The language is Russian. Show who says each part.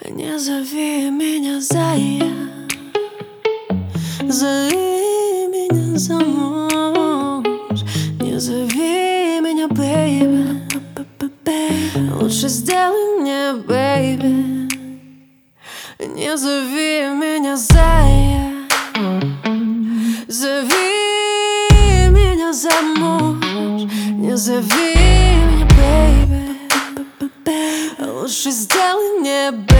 Speaker 1: Не зови меня зая, зови меня замуж. Не зови меня бэйби, лучше сделай мне бэйби. Не зови меня зая, зови меня замуж. Не зови меня бэйби, лучше сделай мне бэйби.